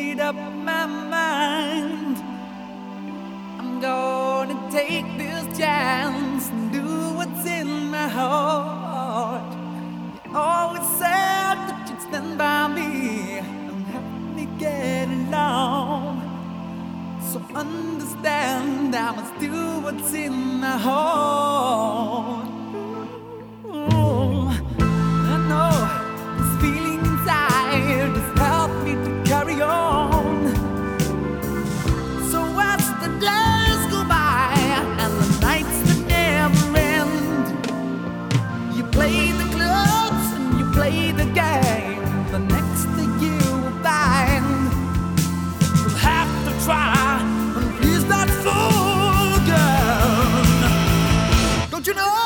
made up my mind. I'm gonna take this chance and do what's in my heart. You always said that you'd stand by me and help me get along. So understand I must do what's in my heart. I know this feeling inside has helped me to carry on. So as the days go by and the nights that never end, you play the clubs and you play the game. The next thing you will find, you'll have to try, but please not fall again. Don't you know?